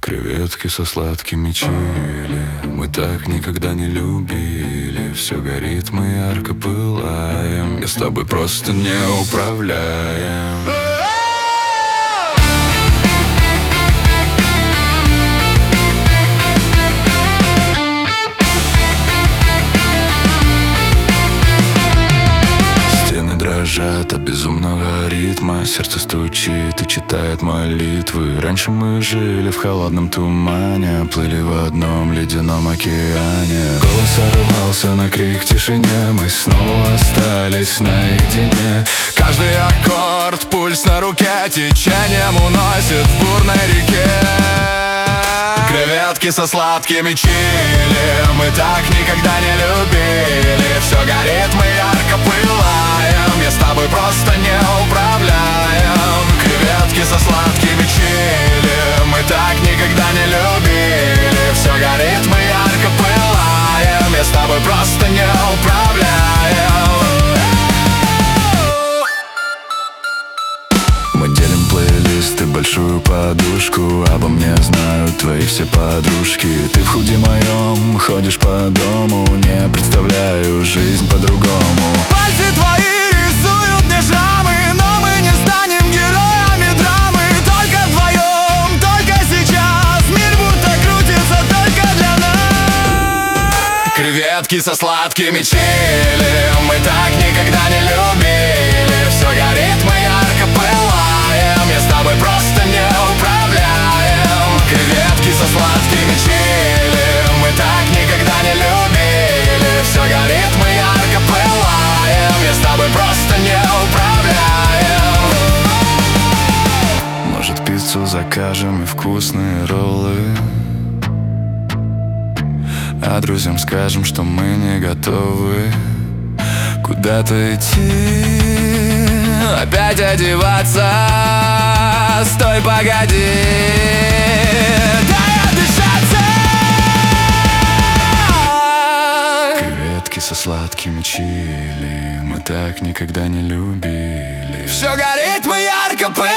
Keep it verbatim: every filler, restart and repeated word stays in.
Креветки со сладкими чили мы так никогда не любили. Все горит, мы ярко пылаем, я с тобой просто не управляем. Дрожат от безумного ритма, сердце стучит и читает молитвы. Раньше мы жили в холодном тумане, плыли в одном ледяном океане. Голос сорвался на крик в тишине, мы снова остались наедине. Каждый аккорд, пульс на руке, течением уносит в бурной реке. Креветки со сладкими чили мы так никогда не любили. Все горит, мы ярко пылаем, я с тобой просто не управляем. Креветки со сладкими чили мы так никогда не любили. Все горит, мы ярко пылаем, я с тобой просто не управляем. Мы делим плейлисты, большую подушку. Обо мне знают твои все подружки. Ты в худи моем ходишь по дому, не представляю жизнь по-другому. Пальцы твои рисуют мне шрамы, но мы не станем героями драмы. Только вдвоем, только сейчас, мир будто крутится только для нас. Креветки со сладкими чили мы так никогда не любили. Все горит, мы ярко пылаем, я с тобой просто не управляем. Креветки со сладкими чили мы так никогда не любили. Все горит, мы ярко пылаем, я с тобой просто не управляем. Может, пиццу закажем и вкусные роллы, а друзьям скажем, что мы не готовы куда-то идти, опять одеваться. Стой, погоди, дай отдышаться. Креветки со сладкими чили мы так никогда не любили. Все горит, мы ярко пылаем.